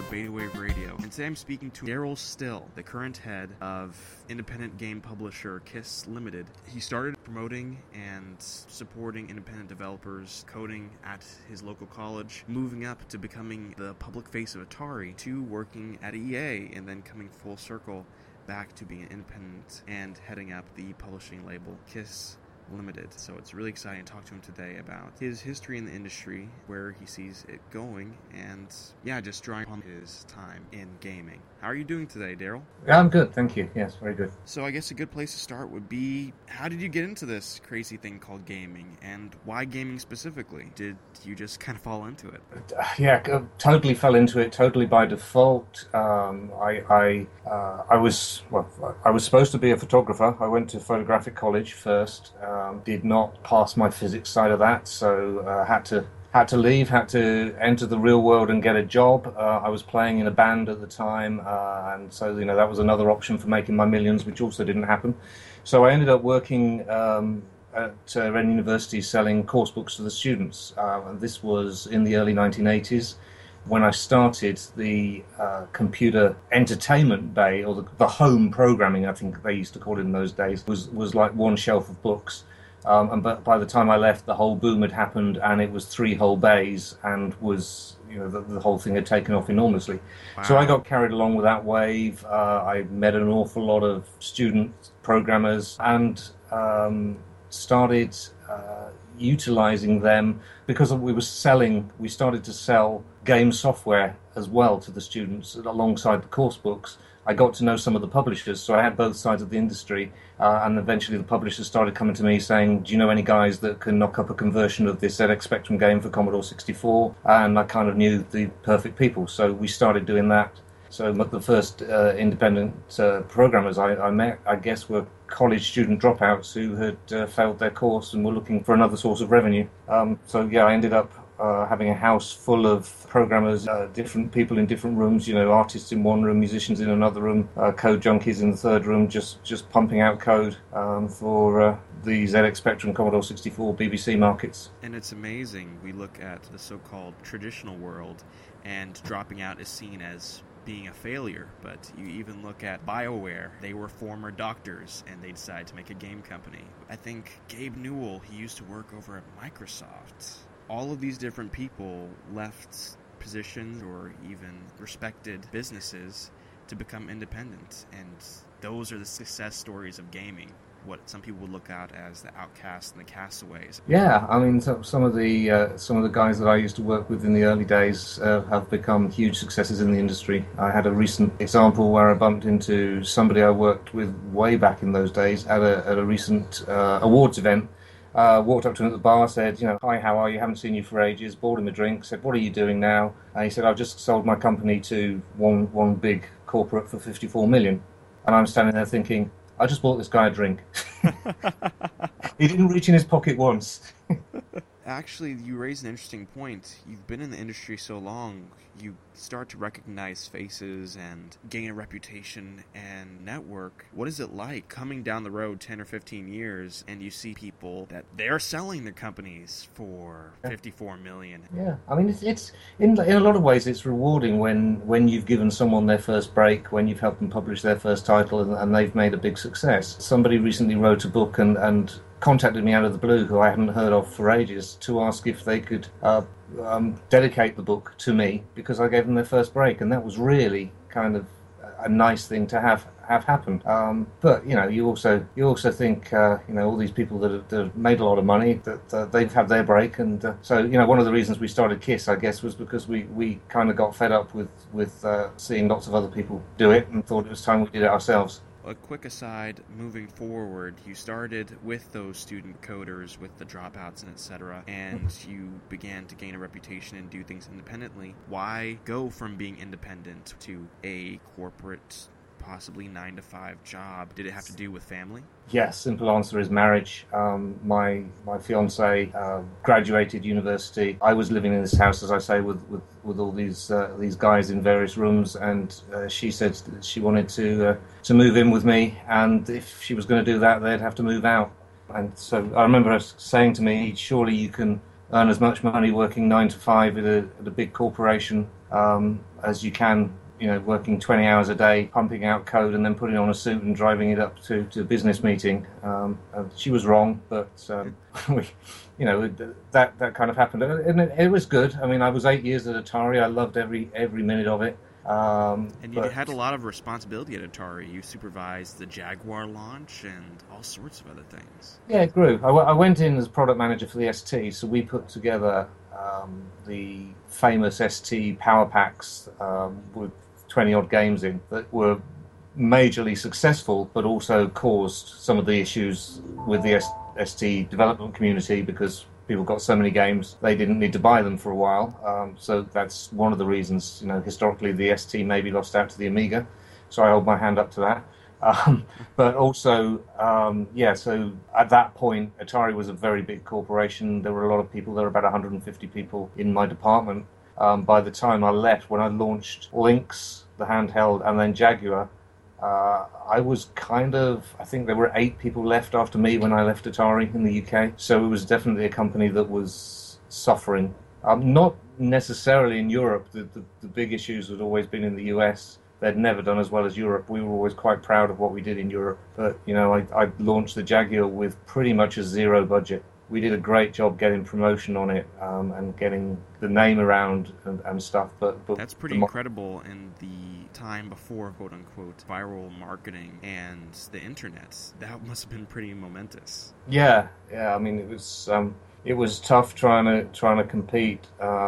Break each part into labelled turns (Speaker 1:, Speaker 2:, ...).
Speaker 1: Beta Wave Radio, and today I'm speaking to Daryl Still, the current head of independent game publisher KISS Limited. He started promoting and supporting independent developers coding at his local college, moving up to becoming the public face of Atari, to working at EA, and then coming full circle back to being independent and heading up the publishing label KISS Limited. So it's really exciting to talk to him today about his history in the industry, where he sees it going, and just drawing on his time in gaming. How are you doing today, Daryl?
Speaker 2: I'm good, thank you. Yes, very good.
Speaker 1: So I guess a good place to start would be, how did you get into this crazy thing called gaming, and why gaming specifically? Did you just kind of fall into it?
Speaker 2: Totally fell into it, totally by default. I was supposed to be a photographer. I went to photographic college first. Did not pass my physics side of that, so had to leave, had to enter the real world and get a job. I was playing in a band at the time, and so that was another option for making my millions, which also didn't happen. So I ended up working at Reading University selling course books to the students. And this was in the early 1980s. When I started, the computer entertainment bay, or the home programming, I think they used to call it in those days, was like one shelf of books. But by the time I left, the whole boom had happened, and it was 3 whole bays, and was the whole thing had taken off enormously. Wow. So I got carried along with that wave. I met an awful lot of student programmers and started utilizing them because we started to sell game software as well to the students alongside the course books. I got to know some of the publishers, so I had both sides of the industry, and eventually the publishers started coming to me saying, do you know any guys that can knock up a conversion of this ZX Spectrum game for Commodore 64? And I kind of knew the perfect people, so we started doing that. So the first independent programmers I met, I guess, were college student dropouts who had failed their course and were looking for another source of revenue. I ended up having a house full of programmers, different people in different rooms, artists in one room, musicians in another room, code junkies in the third room, just pumping out code for the ZX Spectrum, Commodore 64, BBC markets.
Speaker 1: And it's amazing. We look at the so-called traditional world, and dropping out is seen as being a failure, but you even look at BioWare. They were former doctors, and they decided to make a game company. I think Gabe Newell, he used to work over at Microsoft. All of these different people left positions or even respected businesses to become independent, and those are the success stories of gaming. What some people would look at as the outcasts and the castaways.
Speaker 2: Yeah, I mean, some of the guys that I used to work with in the early days have become huge successes in the industry. I had a recent example where I bumped into somebody I worked with way back in those days at a recent awards event. Walked up to him at the bar, said, hi, how are you? Haven't seen you for ages. Bought him a drink. Said, what are you doing now? And he said, I've just sold my company to one big corporate for 54 million. And I'm standing there thinking, I just bought this guy a drink. He didn't reach in his pocket once.
Speaker 1: Actually, you raise an interesting point. You've been in the industry so long, you start to recognize faces and gain a reputation and network. What is it like coming down the road 10 or 15 years and you see people that they're selling their companies for 54 million?
Speaker 2: Yeah, I mean, it's in a lot of ways it's rewarding when you've given someone their first break, when you've helped them publish their first title and they've made a big success. Somebody recently wrote a book and contacted me out of the blue, who I hadn't heard of for ages, to ask if they could dedicate the book to me because I gave them their first break, and that was really kind of a nice thing to have happen. But you also think all these people that have made a lot of money, that they've had their break, and so one of the reasons we started KISS, I guess, was because we kind of got fed up with seeing lots of other people do it and thought it was time we did it ourselves.
Speaker 1: A quick aside, moving forward, you started with those student coders, with the dropouts and etc., and you began to gain a reputation and do things independently. Why go from being independent to a corporate, possibly 9-to-5 job? Did it have to do with family?
Speaker 2: Yes, simple answer is marriage. My fiance graduated university. I was living in this house, as I say, with all these guys in various rooms, and she said that she wanted to move in with me, and if she was going to do that, they'd have to move out. And so I remember her saying to me, surely you can earn as much money working 9 to 5 at a big corporation as you can, working 20 hours a day, pumping out code and then putting on a suit and driving it up to a business meeting. She was wrong, but we, that kind of happened. And it was good. I mean, I was 8 years at Atari. I loved every minute of it.
Speaker 1: And you had a lot of responsibility at Atari. You supervised the Jaguar launch and all sorts of other things.
Speaker 2: Yeah, it grew. I went in as product manager for the ST, so we put together the famous ST power packs with 20-odd games in that were majorly successful, but also caused some of the issues with the ST development community because people got so many games they didn't need to buy them for a while. So that's one of the reasons, historically the ST maybe lost out to the Amiga. So I hold my hand up to that. But also, so at that point, Atari was a very big corporation. There were a lot of people. There were about 150 people in my department. By the time I left, when I launched Lynx, the handheld, and then Jaguar, I was I think there were 8 people left after me when I left Atari in the UK. So it was definitely a company that was suffering. Not necessarily in Europe. The big issues had always been in the US. They'd never done as well as Europe. We were always quite proud of what we did in Europe. But, I launched the Jaguar with pretty much a zero budget. We did a great job getting promotion on it and getting the name around and stuff. But
Speaker 1: that's pretty incredible in the time before, quote unquote, viral marketing and the internet. That must have been pretty momentous.
Speaker 2: Yeah. I mean, it was tough trying to compete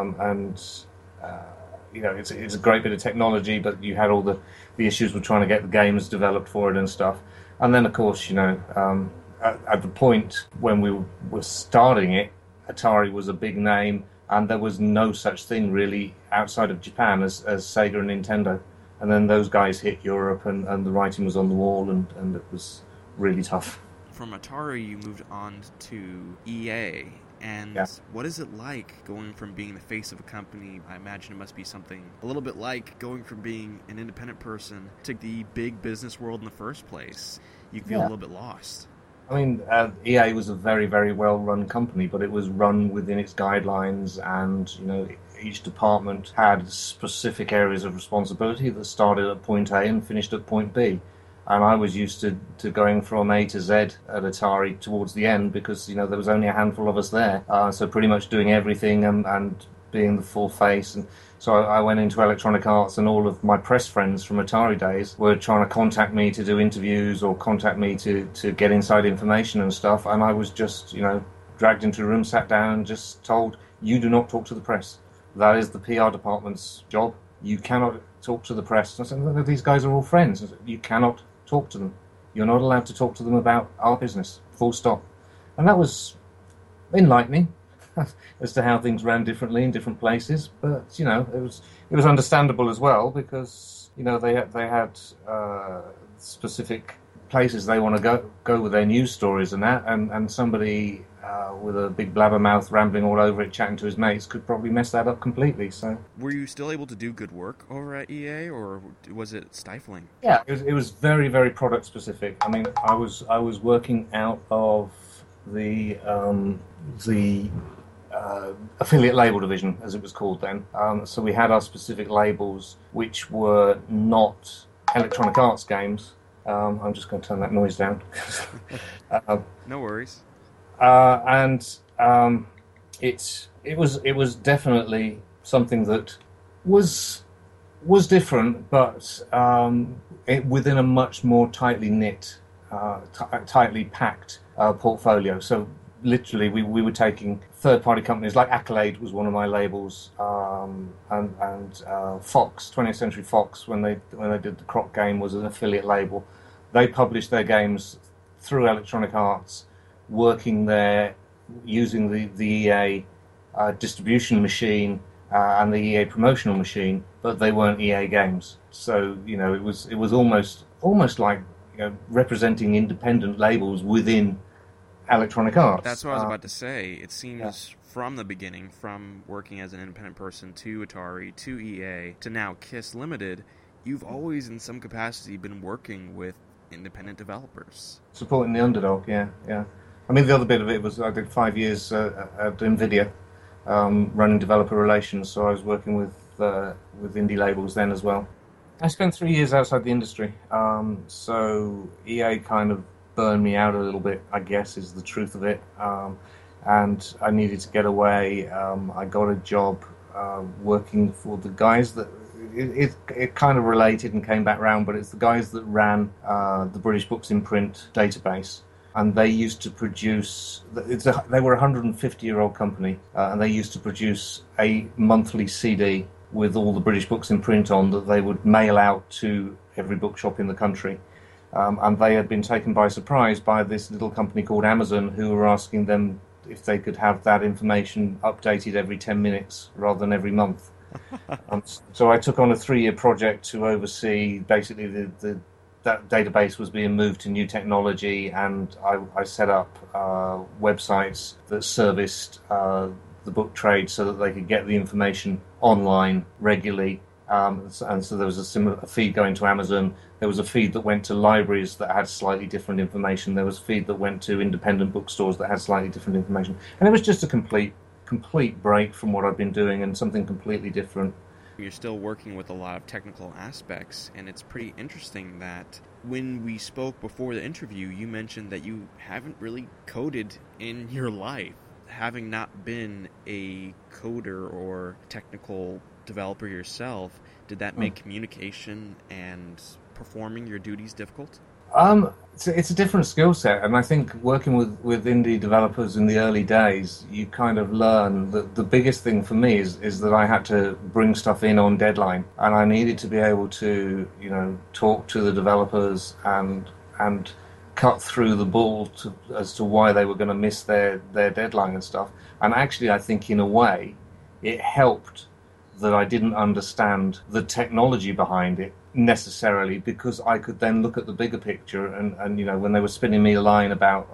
Speaker 2: it's a great bit of technology, but you had all the issues with trying to get the games developed for it and stuff. And then, of course, at the point when we were starting it, Atari was a big name, and there was no such thing really outside of Japan as Sega and Nintendo. And then those guys hit Europe, and the writing was on the wall, and it was really tough.
Speaker 1: From Atari, you moved on to EA. And what is it like going from being the face of a company? I imagine it must be something a little bit like going from being an independent person to the big business world in the first place. You feel a little bit lost.
Speaker 2: I mean, EA was a very, very well-run company, but it was run within its guidelines, and, each department had specific areas of responsibility that started at point A and finished at point B. And I was used to going from A to Z at Atari towards the end because, there was only a handful of us there. So pretty much doing everything and being the full face. And so I went into Electronic Arts, and all of my press friends from Atari days were trying to contact me to do interviews or contact me to get inside information and stuff. And I was just, dragged into a room, sat down and just told, you do not talk to the press. That is the PR department's job. You cannot talk to the press. And I said, these guys are all friends. I said, you cannot talk to them. You're not allowed to talk to them about our business. Full stop. And that was enlightening as to how things ran differently in different places. But it was understandable as well because they had specific places they want to go with their news stories and that, and somebody with a big blabbermouth rambling all over it, chatting to his mates, could probably mess that up completely. So,
Speaker 1: were you still able to do good work over at EA, or was it stifling?
Speaker 2: Yeah, it was very, very product specific. I mean, I was working out of the affiliate label division, as it was called then. So we had our specific labels, which were not Electronic Arts games. I'm just going to turn that noise down.
Speaker 1: No worries.
Speaker 2: And it was definitely something that was different, but within a much more tightly knit, tightly packed portfolio. So literally, we were taking third-party companies like Accolade was one of my labels, and Fox, 20th Century Fox, when they did the Croc game, was an affiliate label. They published their games through Electronic Arts, working there using the EA distribution machine and the EA promotional machine, but they weren't EA games. So it was almost like representing independent labels within Electronic Arts.
Speaker 1: That's what I was about to say. It seems from the beginning, from working as an independent person to Atari, to EA, to now KISS Limited, you've always in some capacity been working with independent developers.
Speaker 2: Supporting the underdog, yeah. I mean, the other bit of it was I did 5 years at NVIDIA, running developer relations, so I was working with with indie labels then as well. I spent 3 years outside the industry, so EA kind of burned me out a little bit, I guess, is the truth of it. And I needed to get away. I got a job working for the guys that it kind of related and came back round, but it's the guys that ran the British Books in Print database. And they used to produce, they were a 150-year-old company, and they used to produce a monthly CD with all the British Books in Print on that they would mail out to every bookshop in the country. And they had been taken by surprise by this little company called Amazon, who were asking them if they could have that information updated every 10 minutes rather than every month. So I took on a 3-year project to oversee basically that database was being moved to new technology, and I set up websites that serviced the book trade so that they could get the information online regularly. And so there was a similar feed going to Amazon. There was a feed that went to libraries that had slightly different information. There was a feed that went to independent bookstores that had slightly different information. And it was just a complete break from what I've been doing and something completely different.
Speaker 1: You're still working with a lot of technical aspects, and it's pretty interesting that when we spoke before the interview, you mentioned that you haven't really coded in your life. Having not been a coder or technical developer yourself, did that make communication and performing your duties difficult?
Speaker 2: It's a different skill set, and I think working with indie developers in the early days, you kind of learn that the biggest thing for me is that I had to bring stuff in on deadline, and I needed to be able to, talk to the developers and cut through the bull as to why they were going to miss their deadline and stuff. And actually, I think in a way, it helped that I didn't understand the technology behind it necessarily, because I could then look at the bigger picture and when they were spinning me a line about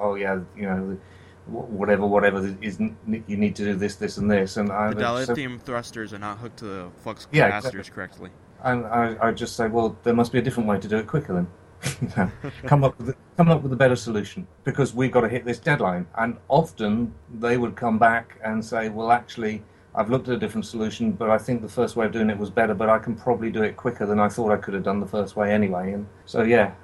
Speaker 2: whatever is, you need to do this and this, and
Speaker 1: the dilithium thrusters are not hooked to the flux capacitors correctly, and
Speaker 2: I just say, well, there must be a different way to do it quicker then. Come up with a better solution, because we've got to hit this deadline. And often they would come back and say, well, actually, I've looked at a different solution, but I think the first way of doing it was better, but I can probably do it quicker than I thought I could have done the first way anyway. And so,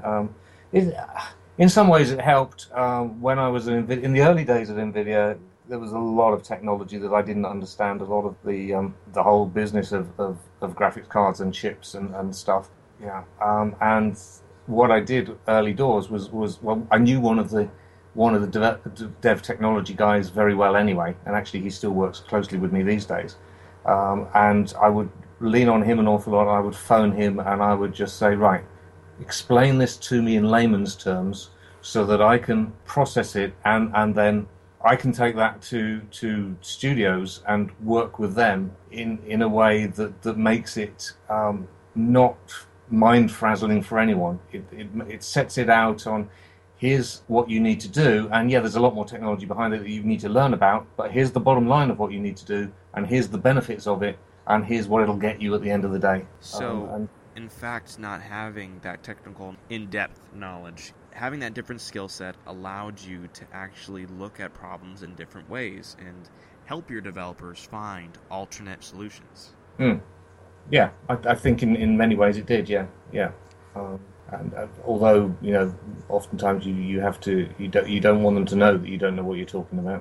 Speaker 2: in some ways it helped. When I was in the early days of NVIDIA, there was a lot of technology that I didn't understand, a lot of the whole business of graphics cards and chips and stuff. And what I did early doors was I knew one of the dev technology guys very well anyway, and actually he still works closely with me these days. And I would lean on him an awful lot. I would phone him and I would just say, right, explain this to me in layman's terms so that I can process it, and then I can take that to studios and work with them in a way that makes it not mind-frazzling for anyone. It sets it out on, here's what you need to do, and there's a lot more technology behind it that you need to learn about, but here's the bottom line of what you need to do, and here's the benefits of it, and here's what it'll get you at the end of the day.
Speaker 1: So, in fact, not having that technical, in-depth knowledge, having that different skill set allowed you to actually look at problems in different ways and help your developers find alternate solutions.
Speaker 2: Yeah, I think in many ways it did, yeah. And although, oftentimes you have to, you don't want them to know that you don't know what you're talking about.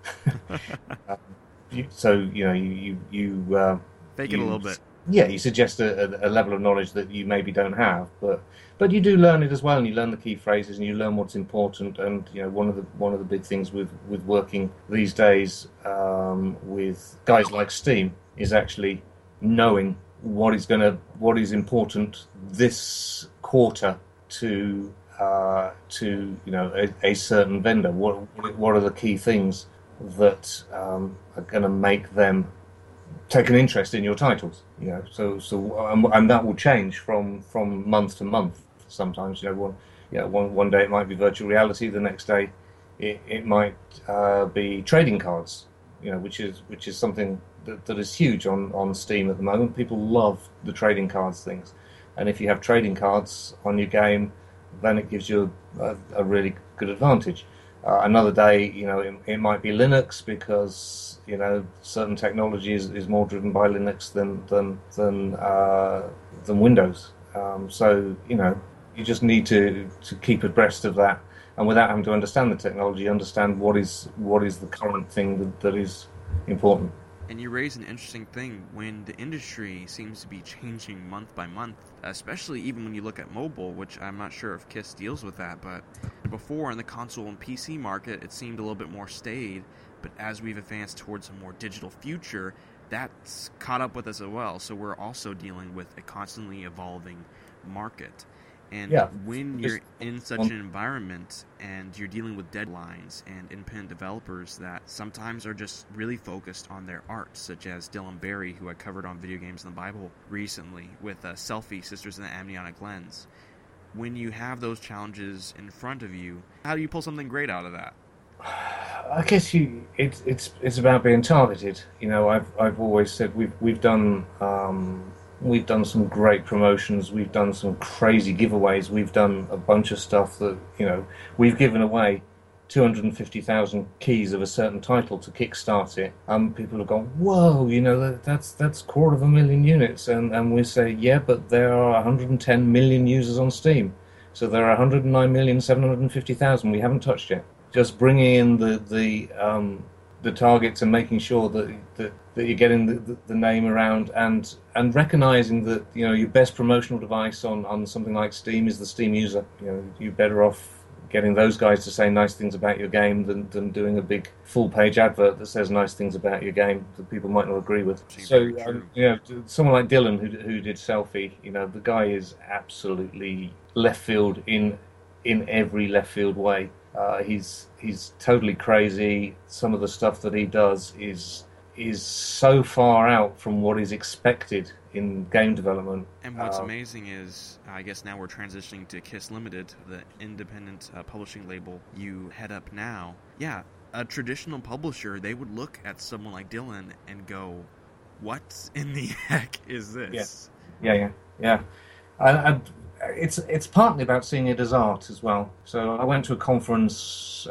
Speaker 2: So you
Speaker 1: fake it a little bit.
Speaker 2: Yeah, you suggest a level of knowledge that you maybe don't have, but you do learn it as well, and you learn the key phrases, and you learn what's important. And one of the big things with working these days with guys like Steam is actually knowing what is important this quarter to a certain vendor. What are the key things that are going to make them take an interest in your titles? And that will change from month to month. Sometimes one day it might be virtual reality, the next day it might be trading cards, which is something that is huge on Steam at the moment. People love the trading cards things, and if you have trading cards on your game, then it gives you a really good advantage. Another day, it might be Linux because certain technology is more driven by Linux than Windows. So you just need to keep abreast of that, and without having to understand the technology, understand what is the current thing that is important.
Speaker 1: And you raise an interesting thing when the industry seems to be changing month by month, especially even when you look at mobile, which I'm not sure if KISS deals with that, but before in the console and PC market, it seemed a little bit more staid, but as we've advanced towards a more digital future, that's caught up with us as well, so we're also dealing with a constantly evolving market. And when you're in such an environment and you're dealing with deadlines and independent developers that sometimes are just really focused on their art, such as Dylan Barry, who I covered on Video Games in the Bible recently with Selfie, Sisters in the Amniotic Lens. When you have those challenges in front of you, how do you pull something great out of that?
Speaker 2: I guess it's about being targeted. I've always said we've done some great promotions. We've done some crazy giveaways. We've done a bunch of stuff that we've given away 250,000 keys of a certain title to kickstart it. People have gone, whoa, that's 250,000 units, and we say, yeah, but there are 110 million users on Steam, so there are 109,750,000 we haven't touched yet. Just bringing in the targets and making sure that you're getting the name around and recognizing that your best promotional device on something like Steam is the Steam user. You're better off getting those guys to say nice things about your game than doing a big full page advert that says nice things about your game that people might not agree with. So someone like Dylan who did Selfie, the guy is absolutely left field in every left field way. He's totally crazy. Some of the stuff that he does is so far out from what is expected in game development.
Speaker 1: And what's amazing is, I guess now we're transitioning to KISS Limited, the independent publishing label you head up now. Yeah, a traditional publisher, they would look at someone like Dylan and go, what in the heck is this?
Speaker 2: Yeah. And it's partly about seeing it as art as well. So I went to a conference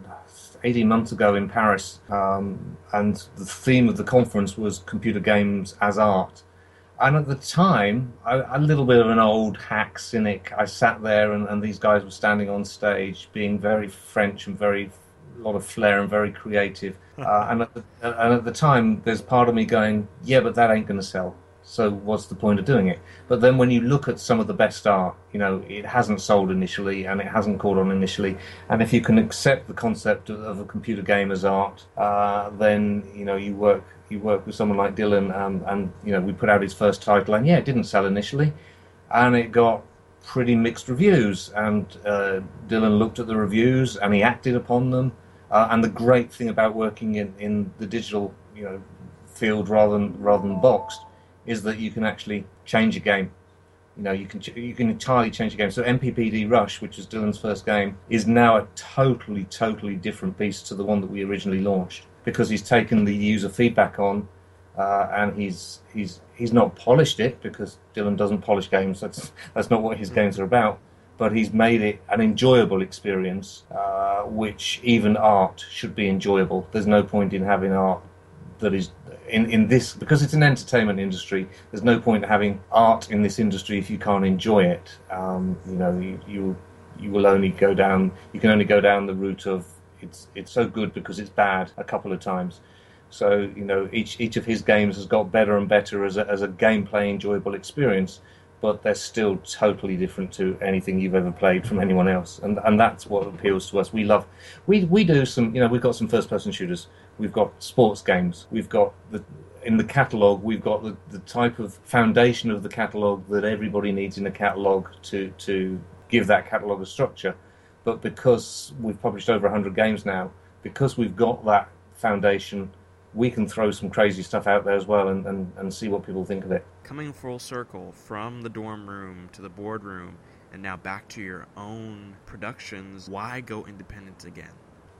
Speaker 2: 18 months ago in Paris, and the theme of the conference was computer games as art. And at the time, a little bit of an old hack cynic, I sat there and these guys were standing on stage being very French and a lot of flair and very creative. And at the time, there's part of me going, yeah, but that ain't going to sell. So what's the point of doing it? But then when you look at some of the best art, it hasn't sold initially and it hasn't caught on initially. And if you can accept the concept of a computer game as art, then you work with someone like Dylan, and we put out his first title, and it didn't sell initially, and it got pretty mixed reviews. And Dylan looked at the reviews and he acted upon them. And the great thing about working in the digital field rather than boxed is that you can actually change a game. You can entirely change a game. So MPPD Rush, which was Dylan's first game, is now a totally different beast to the one that we originally launched, because he's taken the user feedback on, and he's not polished it, because Dylan doesn't polish games. That's not what his games are about. But he's made it an enjoyable experience, which even art should be enjoyable. There's no point in having art that is in this, because it's an entertainment industry. There's no point having art in this industry if you can't enjoy it. You will only go down. You can only go down the route of it's so good because it's bad a couple of times. So each of his games has got better and better as a gameplay enjoyable experience, but they're still totally different to anything you've ever played from anyone else, and that's what appeals to us. We do some, we've got some first-person shooters, we've got sports games, we've got in the catalogue, we've got the type of foundation of the catalogue that everybody needs in a catalogue to give that catalogue a structure. But because we've published over 100 games now, because we've got that foundation, we can throw some crazy stuff out there as well and see what people think of it.
Speaker 1: Coming full circle from the dorm room to the boardroom and now back to your own productions, why go independent again?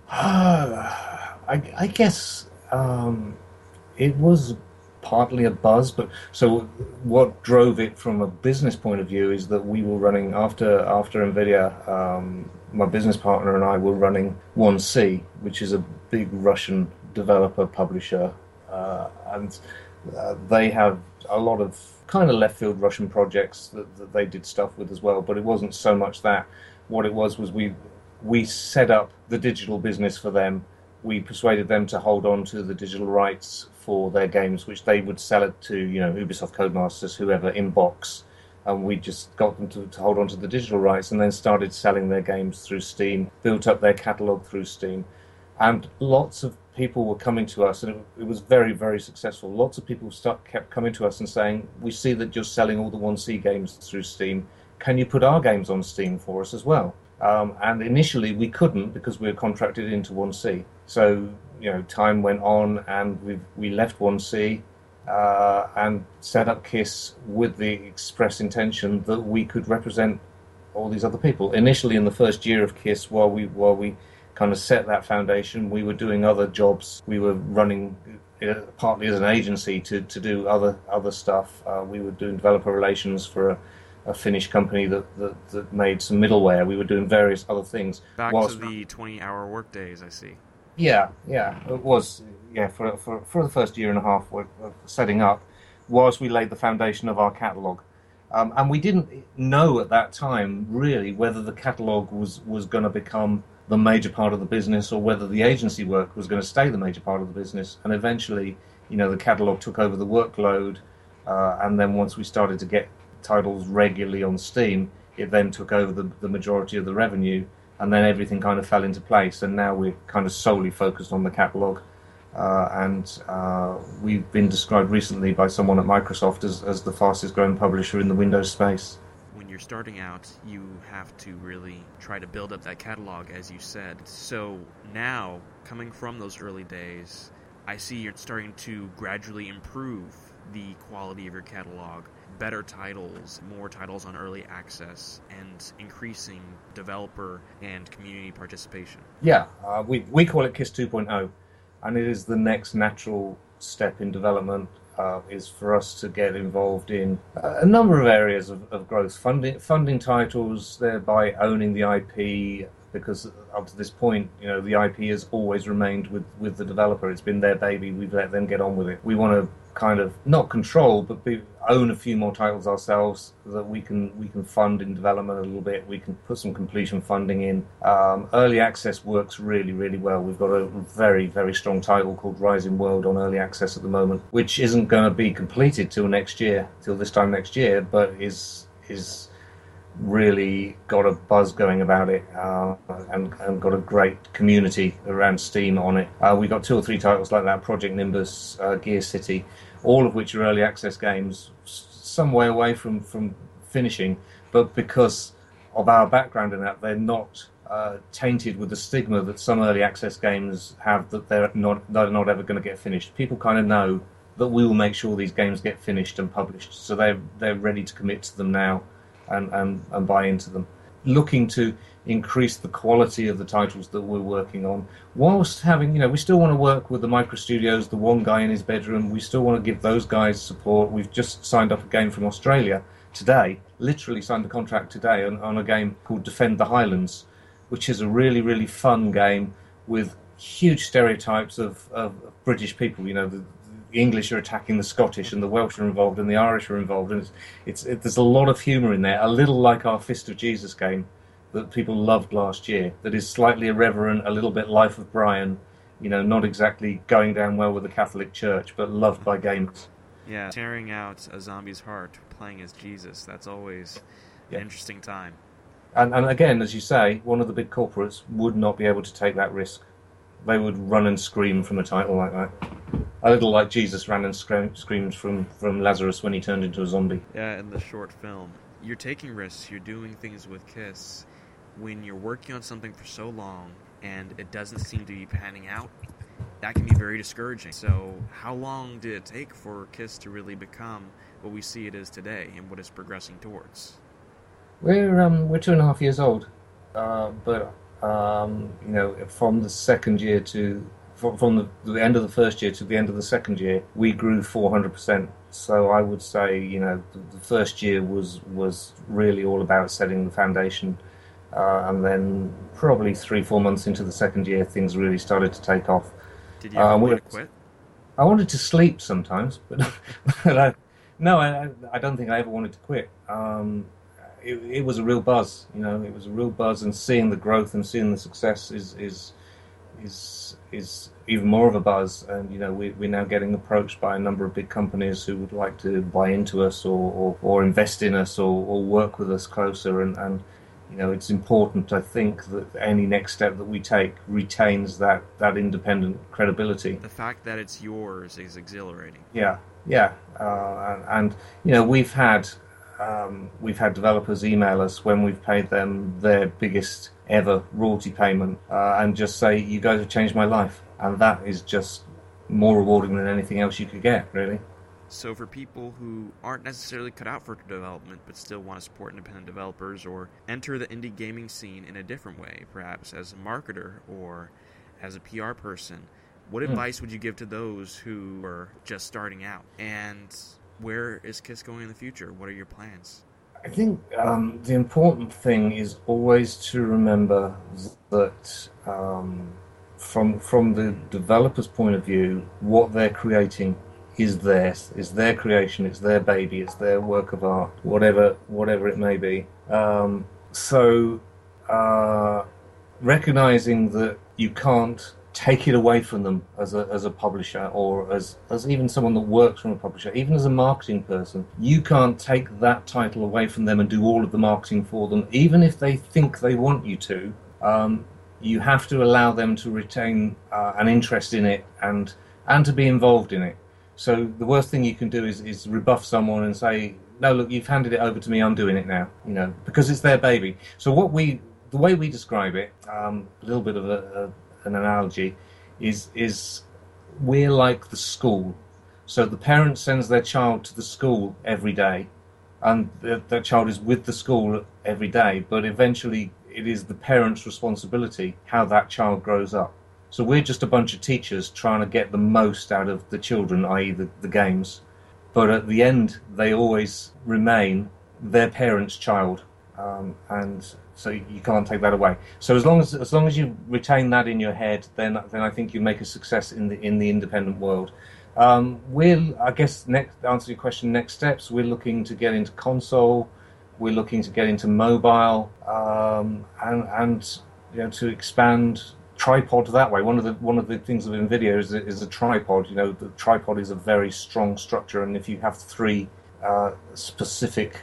Speaker 2: I guess it was partly a buzz, but so what drove it from a business point of view is that we were running after NVIDIA my business partner and I were running 1C, which is a big Russian developer publisher, and they have a lot of kind of left field Russian projects that they did stuff with as well. But it wasn't so much that. What it was we set up the digital business for them. We persuaded them to hold on to the digital rights for their games, which they would sell it to, Ubisoft Codemasters, whoever, in box. And we just got them to hold on to the digital rights and then started selling their games through Steam, built up their catalogue through Steam. And lots of people were coming to us, and it was very, very successful. Lots of people kept coming to us and saying, we see that you're selling all the 1C games through Steam. Can you put our games on Steam for us as well? And initially we couldn't because we were contracted into 1C. So, time went on and we left 1C and set up KISS with the express intention that we could represent all these other people. Initially, in the first year of KISS, while we kind of set that foundation, we were doing other jobs. We were running partly as an agency to do other stuff. We were doing developer relations for a Finnish company that made some middleware. We were doing various other things.
Speaker 1: Back to the 20-hour work days, I see.
Speaker 2: Yeah, it was. Yeah, for the first year and a half of setting up, whilst we laid the foundation of our catalogue. And we didn't know at that time, really, whether the catalogue was going to become the major part of the business or whether the agency work was going to stay the major part of the business. And eventually, the catalogue took over the workload. And then once we started to get titles regularly on Steam, it then took over the majority of the revenue, and then everything kind of fell into place, and now we're kind of solely focused on the catalogue. And we've been described recently by someone at Microsoft as the fastest growing publisher in the Windows space.
Speaker 1: When you're starting out, you have to really try to build up that catalog, as you said. So now, coming from those early days, I see you're starting to gradually improve the quality of your catalog, better titles, more titles on early access, and increasing developer and community participation.
Speaker 2: Yeah, we call it KISS 2.0, and it is the next natural step in development, is for us to get involved in a number of areas of growth, funding titles, thereby owning the IP, because up to this point, the IP has always remained with the developer. It's been their baby. We've let them get on with it. We want to kind of not control, but own a few more titles ourselves so that we can fund in development a little bit. We can put some completion funding in. Early access works really, really well. We've got a very, very strong title called Rising World on early access at the moment, which isn't going to be completed till this time next year, but is really got a buzz going about it, and got a great community around Steam on it. We got 2 or 3 titles like that: Project Nimbus, Gear City, all of which are early access games, some way away from finishing, but because of our background in that, they're not tainted with the stigma that some early access games have, that they're not ever going to get finished. People kind of know that we will make sure these games get finished and published, so they're ready to commit to them now and buy into them. Looking to increase the quality of the titles that we're working on, whilst having, we still want to work with the micro studios, the one guy in his bedroom. We still want to give those guys support. We've just signed up a game from Australia today, literally signed a contract today on a game called Defend the Highlands, which is a really, really fun game with huge stereotypes of British people. The English are attacking the Scottish, and the Welsh are involved, and the Irish are involved, and there's a lot of humour in there, a little like our Fist of Jesus game that people loved last year, that is slightly irreverent, a little bit Life of Brian, not exactly going down well with the Catholic Church, but loved by gamers.
Speaker 1: Yeah, tearing out a zombie's heart, playing as Jesus, that's always an interesting time.
Speaker 2: And again, as you say, one of the big corporates would not be able to take that risk. They would run and scream from a title like that. A little like Jesus ran and screamed from Lazarus when he turned into a zombie.
Speaker 1: Yeah, in the short film. You're taking risks, you're doing things with KISS. When you're working on something for so long and it doesn't seem to be panning out, that can be very discouraging. So how long did it take for KISS to really become what we see it as today and what it's progressing towards?
Speaker 2: We're 2.5 years old, but from the second year from the end of the first year to the end of the second year, we grew 400%. So I would say, the first year was really all about setting the foundation And then probably 3, 4 months into the second year, things really started to take off.
Speaker 1: Did you ever want to quit?
Speaker 2: I wanted to sleep sometimes, but, but no, I don't think I ever wanted to quit. It was a real buzz, you know. It was a real buzz, and seeing the growth and seeing the success is even more of a buzz. And you know, we're now getting approached by a number of big companies who would like to buy into us or invest in us or work with us closer. And you know, it's important, I think, that any next step that we take retains that independent credibility.
Speaker 1: The fact that it's yours is exhilarating.
Speaker 2: Yeah. And you know, we've had developers email us when we've paid them their biggest ever royalty payment and just say, "You guys have changed my life," and that is just more rewarding than anything else you could get, really.
Speaker 1: So for people who aren't necessarily cut out for development but still want to support independent developers or enter the indie gaming scene in a different way, perhaps as a marketer or as a PR person, what advice would you give to those who are just starting out? And where is KISS going in the future? What are your plans?
Speaker 2: I think the important thing is always to remember that from the developer's point of view, what they're creating is theirs, is their creation, it's their baby, it's their work of art, whatever it may be. So recognizing that you can't take it away from them as a publisher or as even someone that works from a publisher, even as a marketing person, you can't take that title away from them and do all of the marketing for them, even if they think they want you to. You have to allow them to retain an interest in it and to be involved in it. So the worst thing you can do is rebuff someone and say, "No, look, you've handed it over to me. I'm doing it now." You know, because it's their baby. So the way we describe it, a little bit of an analogy, is we're like the school. So the parent sends their child to the school every day, and that child is with the school every day. But eventually, it is the parent's responsibility how that child grows up. So we're just a bunch of teachers trying to get the most out of the children, i.e. the games. But at the end, they always remain their parent's child. And so you can't take that away. So as long as you retain that in your head, then I think you make a success in the independent world. I guess next, to answer your question, next steps, we're looking to get into console, we're looking to get into mobile, and you know, to expand tripod that way. One of the things of NVIDIA is a tripod. You know, the tripod is a very strong structure, and if you have three specific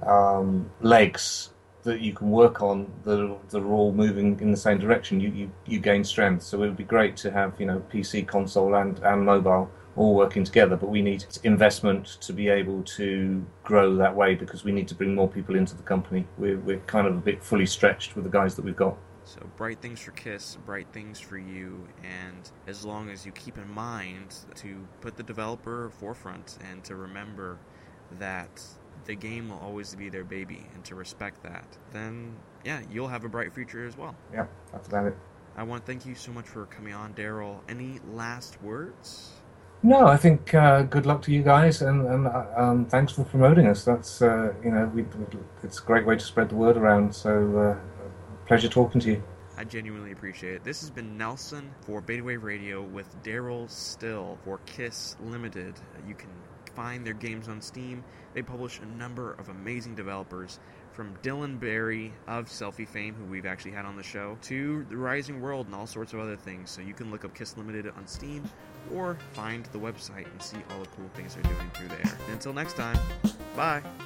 Speaker 2: legs that you can work on that are all moving in the same direction, you gain strength. So it would be great to have, you know, PC, console, and mobile all working together. But we need investment to be able to grow that way, because we need to bring more people into the company. We're kind of a bit fully stretched with the guys that we've got.
Speaker 1: So bright things for KISS, bright things for you, and as long as you keep in mind to put the developer forefront and to remember that the game will always be their baby and to respect that, then yeah, you'll have a bright future as well.
Speaker 2: Yeah, that's about it.
Speaker 1: I want to thank you so much for coming on, Daryl. Any last words?
Speaker 2: No, I think good luck to you guys, and thanks for promoting us. That's you know, it's a great way to spread the word around. So pleasure talking to you.
Speaker 1: I genuinely appreciate it. This has been Nelson for Beta Wave Radio with Daryl Still for KISS Limited. You can find their games on Steam. They publish a number of amazing developers, from Dylan Barry of Selfie fame, who we've actually had on the show, to The Rising World and all sorts of other things. So you can look up KISS Limited on Steam or find the website and see all the cool things they're doing through there. And until next time, bye!